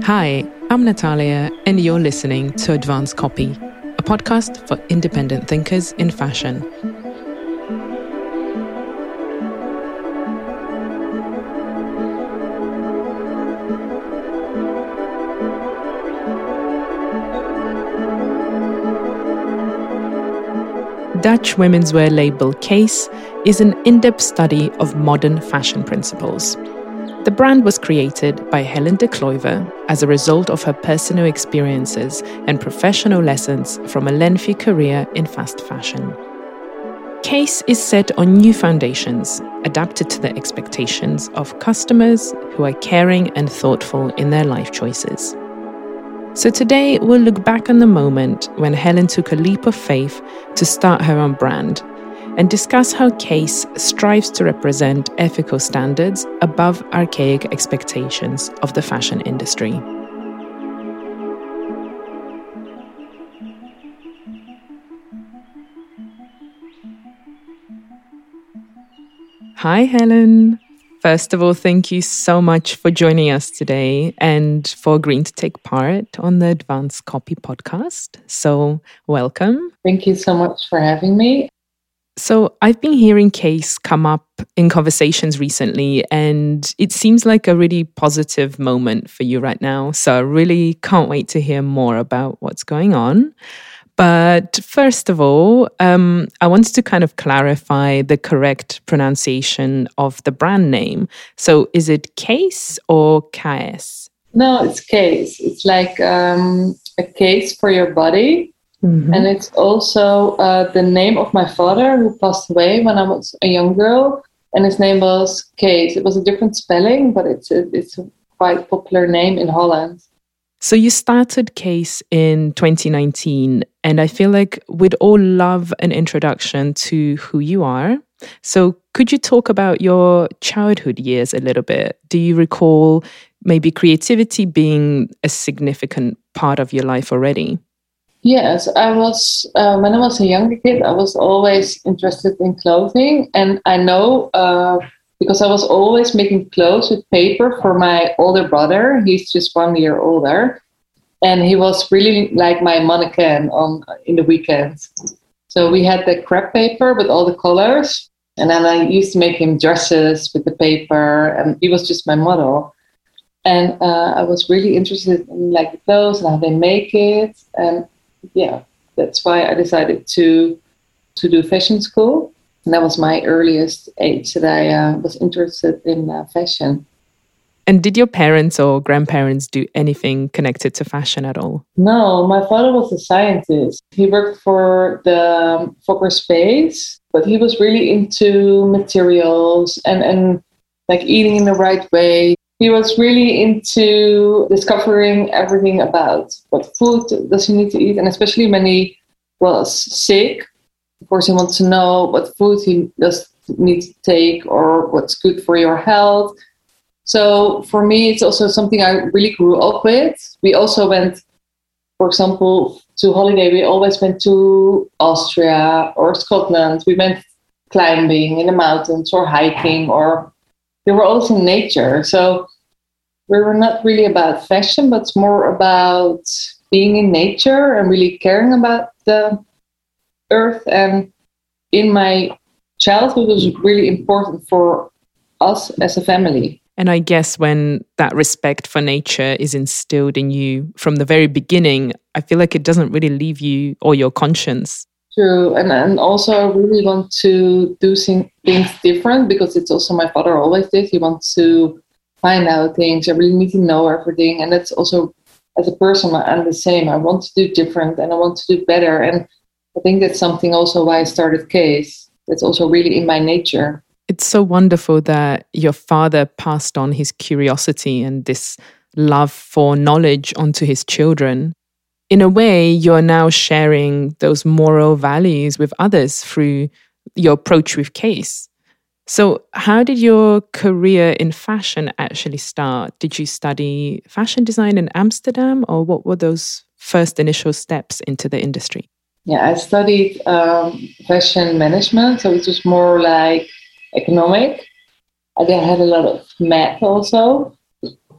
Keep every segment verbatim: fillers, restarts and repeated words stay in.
Hi, I'm Natalia, and you're listening to Advanced Copy, a podcast for independent thinkers in fashion. Dutch women's wear label Kees is an in-depth study of modern fashion principles. The brand was created by Helen de Kluyver as a result of her personal experiences and professional lessons from a lengthy career in fast fashion. Kees is set on new foundations, adapted to the expectations of customers who are caring and thoughtful in their life choices. So today we'll look back on the moment when Helen took a leap of faith to start her own brand and discuss how Kees strives to represent ethical standards above archaic expectations of the fashion industry. Hi, Helen. First of all, thank you so much for joining us today and for agreeing to take part on the Advanced Copy podcast. So, welcome. Thank you so much for having me. So I've been hearing Kees come up in conversations recently, and it seems like a really positive moment for you right now. So I really can't wait to hear more about what's going on. But first of all, um, I wanted to kind of clarify the correct pronunciation of the brand name. So is it Kees or K S? No, it's Kees. It's like um, a case for your body. Mm-hmm. And it's also uh, the name of my father, who passed away when I was a young girl. And his name was Kees. It was a different spelling, but it's a, it's a quite popular name in Holland. So you started Kees in twenty nineteen, and I feel like we'd all love an introduction to who you are. So could you talk about your childhood years a little bit? Do you recall maybe creativity being a significant part of your life already? Yes, I was, uh, when I was a younger kid, I was always interested in clothing. And I know, uh, because I was always making clothes with paper for my older brother. He's just one year older. And he was really like my mannequin on in the weekends. So we had the crepe paper with all the colors. And then I used to make him dresses with the paper. And he was just my model. And uh, I was really interested in like the clothes and how they make it. And yeah, that's why I decided to to do fashion school. And that was my earliest age that I uh, was interested in uh, fashion. And did your parents or grandparents do anything connected to fashion at all? No, my father was a scientist. He worked for the Fokker Space, but he was really into materials and, and like eating in the right way. He was really into discovering everything about what food does he need to eat. And especially when he was sick, of course, he wants to know what food he does need to take or what's good for your health. So for me, it's also something I really grew up with. We also went, for example, to holiday. We always went to Austria or Scotland. We went climbing in the mountains or hiking, or we were always in nature. So we were not really about fashion, but it's more about being in nature and really caring about the earth. And in my childhood, it was really important for us as a family. And I guess when that respect for nature is instilled in you from the very beginning, I feel like it doesn't really leave you or your conscience. True. And, and also I really want to do things different, because it's also my father always did. He wants to find out things. I really need to know everything. And that's also, as a person, I'm the same. I want to do different and I want to do better. And I think that's something also why I started Kees. That's also really in my nature. It's so wonderful that your father passed on his curiosity and this love for knowledge onto his children. In a way, you're now sharing those moral values with others through your approach with Kees. So how did your career in fashion actually start? Did you study fashion design in Amsterdam, or what were those first initial steps into the industry? Yeah, I studied um, fashion management, so it was more like economic. I had a lot of math also.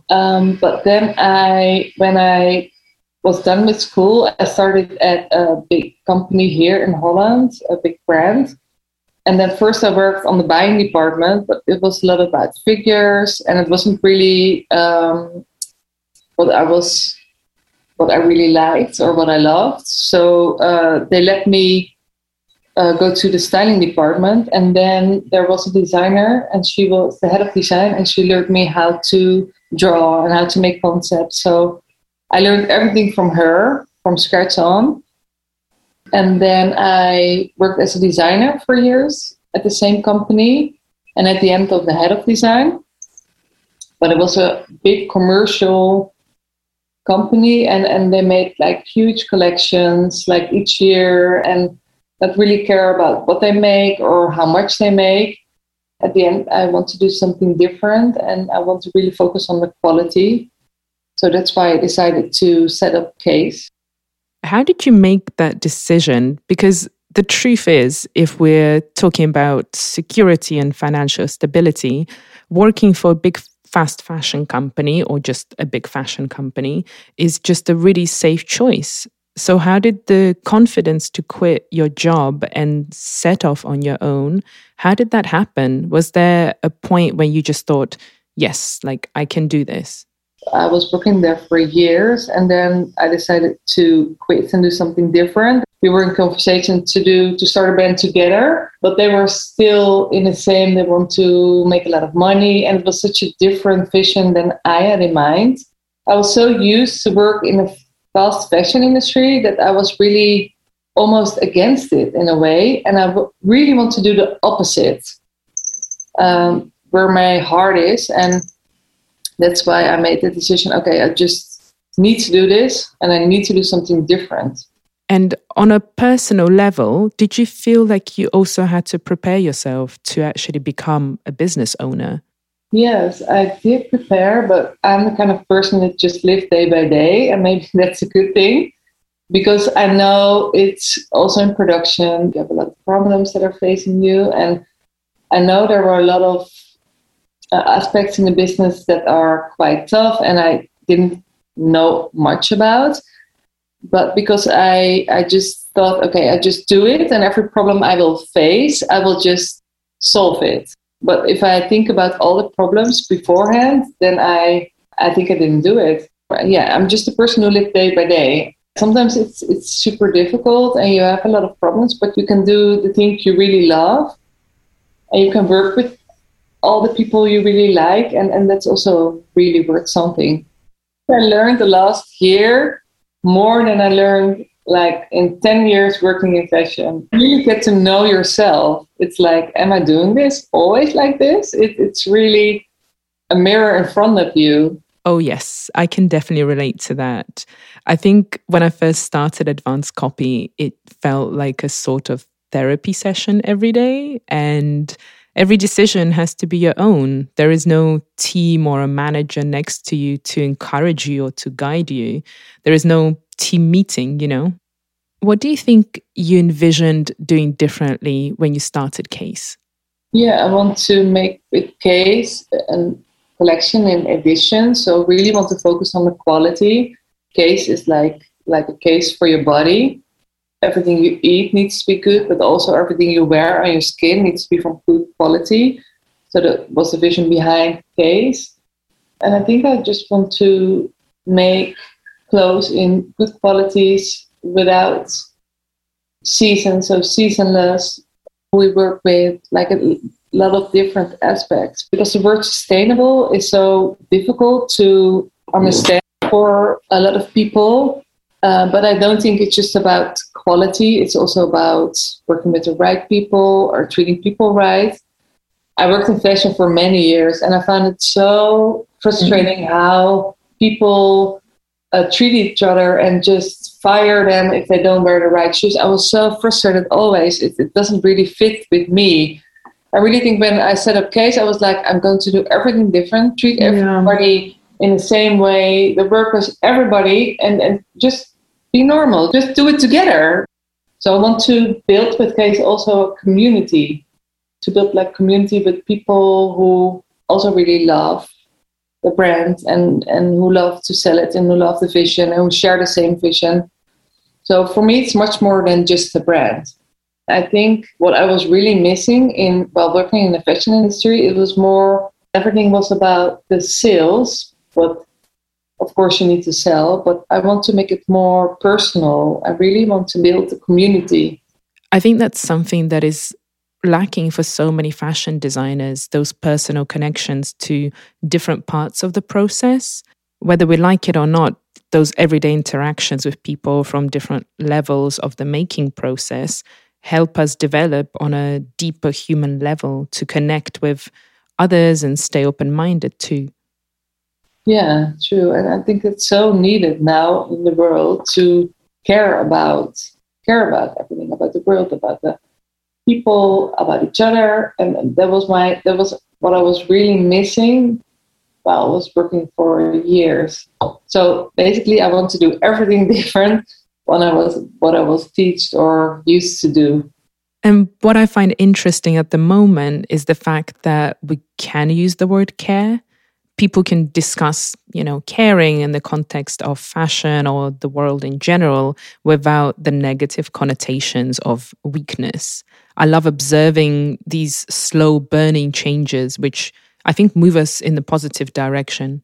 Um, but then I, when I was done with school, I started at a big company here in Holland, a big brand. And then first I worked on the buying department, but it was a lot about figures, and it wasn't really um, what I was, what I really liked or what I loved. So uh, they let me uh, go to the styling department, and then there was a designer, and she was the head of design, and she learned me how to draw and how to make concepts. So I learned everything from her from scratch on. And then I worked as a designer for years at the same company, and at the end of the head of design. But it was a big commercial company, and, and they made like huge collections like each year, and not really care about what they make or how much they make. At the end, I want to do something different, and I want to really focus on the quality. So that's why I decided to set up Case. How did you make that decision? Because the truth is, if we're talking about security and financial stability, working for a big fast fashion company or just a big fashion company is just a really safe choice. So how did the confidence to quit your job and set off on your own, how did that happen? Was there a point when you just thought, yes, like I can do this? I was working there for years, and then I decided to quit and do something different. We were in conversation to do to start a band together, but they were still in the same, they want to make a lot of money, and it was such a different vision than I had in mind. I was so used to work in the fast fashion industry that I was really almost against it in a way, and I w- really want to do the opposite, um, where my heart is. And that's why I made the decision, okay, I just need to do this, and I need to do something different. And on a personal level, did you feel like you also had to prepare yourself to actually become a business owner? Yes, I did prepare, but I'm the kind of person that just lives day by day, and maybe that's a good thing, because I know it's also in production. You have a lot of problems that are facing you, and I know there were a lot of Uh, aspects in the business that are quite tough, and I didn't know much about. But because I, I just thought, okay, I just do it, and every problem I will face, I will just solve it. But if I think about all the problems beforehand, then I, I think I didn't do it. Yeah, I'm just a person who lives day by day. Sometimes it's it's super difficult, and you have a lot of problems, but you can do the things you really love, and you can work with all the people you really like, and, and that's also really worth something. I learned the last year more than I learned like in ten years working in fashion. You really get to know yourself. It's like, am I doing this always like this? It, it's really a mirror in front of you. Oh, yes, I can definitely relate to that. I think when I first started Advanced Copy, it felt like a sort of therapy session every day, and every decision has to be your own. There is no team or a manager next to you to encourage you or to guide you. There is no team meeting, you know. What do you think you envisioned doing differently when you started Case? Yeah, I want to make with Case a collection and edition. So really want to focus on the quality. Case is like, like a case for your body. Everything you eat needs to be good, but also everything you wear on your skin needs to be from good quality. So that was the vision behind Case. And I think I just want to make clothes in good qualities without season, so seasonless. We work with like a lot of different aspects, because the word sustainable is so difficult to understand for a lot of people. Uh, but I don't think it's just about quality. It's also about working with the right people or treating people right. I worked in fashion for many years, and I found it so frustrating mm-hmm. how people uh, treat each other and just fire them if they don't wear the right shoes. I was so frustrated always. It, it doesn't really fit with me. I really think when I set up Case, I was like, I'm going to do everything different, treat everybody yeah. in the same way, the workers, everybody, and, and just be normal. Just do it together. So I want to build with Case also a community, to build like community with people who also really love the brand and, and who love to sell it and who love the vision and who share the same vision. So for me, it's much more than just the brand. I think what I was really missing in while working in the fashion industry, it was more, everything was about the sales, but of course you need to sell, but I want to make it more personal. I really want to build a community. I think that's something that is lacking for so many fashion designers, those personal connections to different parts of the process. Whether we like it or not, those everyday interactions with people from different levels of the making process help us develop on a deeper human level to connect with others and stay open-minded too. Yeah, true. And I think it's so needed now in the world to care about care about everything, about the world, about the people, about each other. And that was my that was what I was really missing while I was working for years. So basically I want to do everything different when I was what I was taught or used to do. And what I find interesting at the moment is the fact that we can use the word care. People can discuss, you know, caring in the context of fashion or the world in general without the negative connotations of weakness. I love observing these slow burning changes, which I think move us in the positive direction.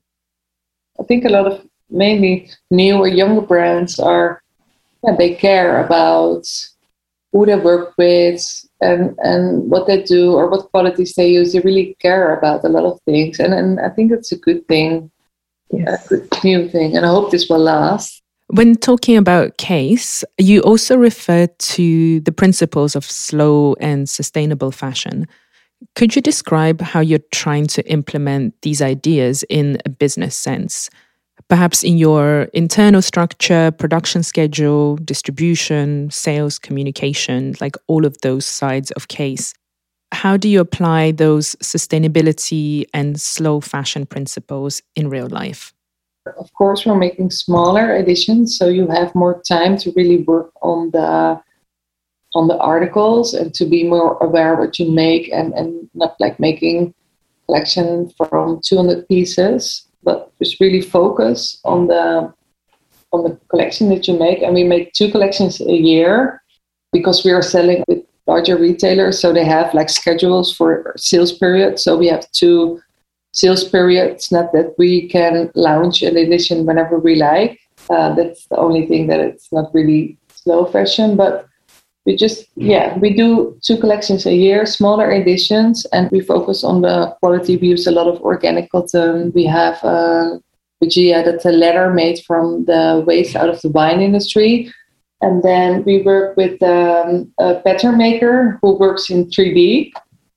I think a lot of mainly new or younger brands are, yeah, they care about who they work with and, and what they do or what qualities they use. They really care about a lot of things. And, and I think it's a good thing, yes. A good new thing. And I hope this will last. When talking about Case, you also refer to the principles of slow and sustainable fashion. Could you describe how you're trying to implement these ideas in a business sense? Perhaps in your internal structure, production schedule, distribution, sales, communication, like all of those sides of Case. How do you apply those sustainability and slow fashion principles in real life? Of course, we're making smaller editions, so you have more time to really work on the on the articles and to be more aware what you make and, and not like making collection from two hundred pieces, but just really focus on the on the collection that you make. And we make two collections a year because we are selling with larger retailers, so they have like schedules for sales periods. So we have two sales periods, not that we can launch an edition whenever we like. Uh, that's the only thing that it's not really slow fashion, but we just, yeah, we do two collections a year, smaller editions, and we focus on the quality. We use a lot of organic cotton. We have uh, Vigia, that's a leather made from the waste out of the wine industry. And then we work with um, a pattern maker who works in three D.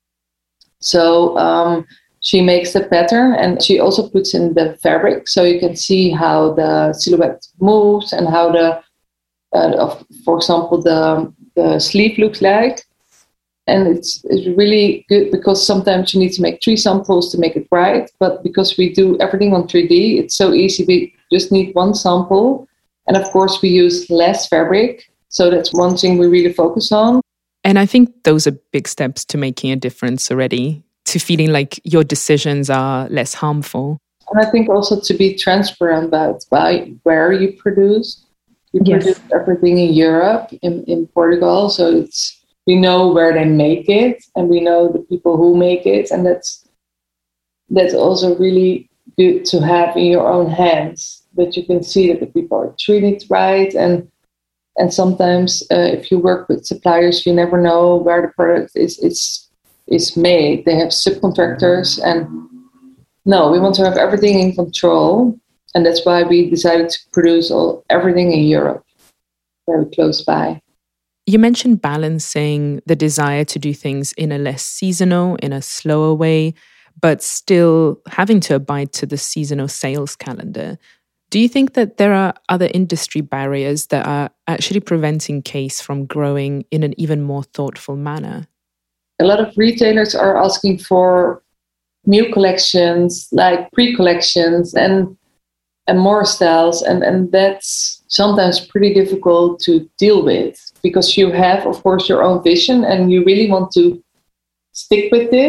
So um, she makes the pattern and she also puts in the fabric. So you can see how the silhouette moves and how the, uh, of, for example, the the sleeve looks like. And it's it's really good because sometimes you need to make three samples to make it right. But because we do everything on three D, it's so easy. We just need one sample. And of course, we use less fabric. So that's one thing we really focus on. And I think those are big steps to making a difference already, to feeling like your decisions are less harmful. And I think also to be transparent about by where you produce. We yes. produce everything in Europe, in, in Portugal. So it's we know where they make it and we know the people who make it. And that's that's also really good to have in your own hands, that you can see that the people are treated right. And and sometimes uh, if you work with suppliers, you never know where the product is, is, is made. They have subcontractors. And no, we want to have everything in control. And that's why we decided to produce all, everything in Europe, very close by. You mentioned balancing the desire to do things in a less seasonal, in a slower way, but still having to abide to the seasonal sales calendar. Do you think that there are other industry barriers that are actually preventing Case from growing in an even more thoughtful manner? A lot of retailers are asking for new collections, like pre-collections and and more styles, and, and that's sometimes pretty difficult to deal with because you have, of course, your own vision and you really want to stick with this,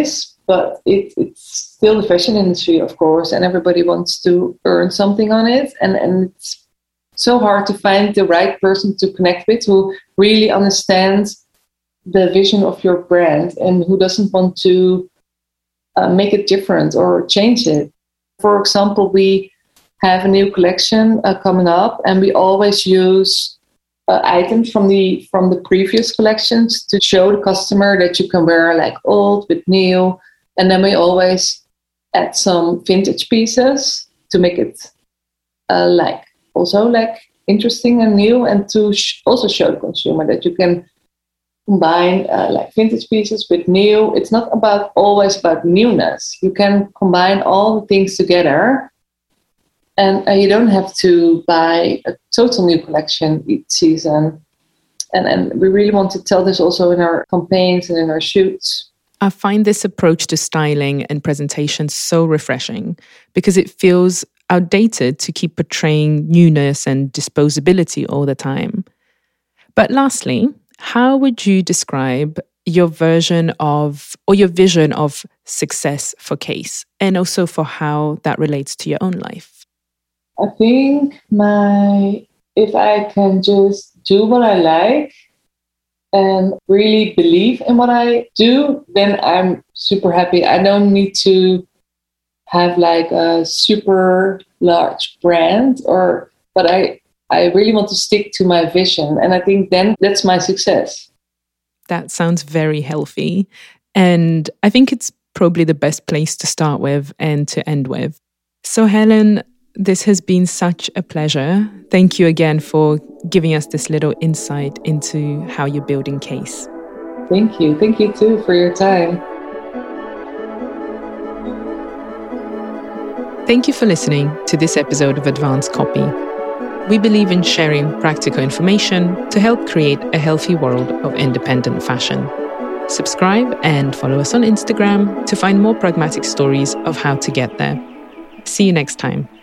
but it, it's still the fashion industry, of course, and everybody wants to earn something on it. And, and it's so hard to find the right person to connect with who really understands the vision of your brand and who doesn't want to uh, make it different or change it. For example, we have a new collection uh, coming up, and we always use uh, items from the from the previous collections to show the customer that you can wear like old with new, and then we always add some vintage pieces to make it uh, like also like interesting and new, and to sh- also show the consumer that you can combine uh, like vintage pieces with new. It's not about always about newness. You can combine all the things together, and uh, you don't have to buy a total new collection each season. And and we really want to tell this also in our campaigns and in our shoots. I find this approach to styling and presentation so refreshing because it feels outdated to keep portraying newness and disposability all the time. But lastly, how would you describe your version of, or your vision of success for Kees, and also for how that relates to your own life? I think my, if I can just do what I like and really believe in what I do, then I'm super happy. I don't need to have like a super large brand, or but I I really want to stick to my vision, and I think then that's my success. That sounds very healthy, and I think it's probably the best place to start with and to end with. So Helen, this has been such a pleasure. Thank you again for giving us this little insight into how you're building Kees. Thank you. Thank you too for your time. Thank you for listening to this episode of Advanced Copy. We believe in sharing practical information to help create a healthy world of independent fashion. Subscribe and follow us on Instagram to find more pragmatic stories of how to get there. See you next time.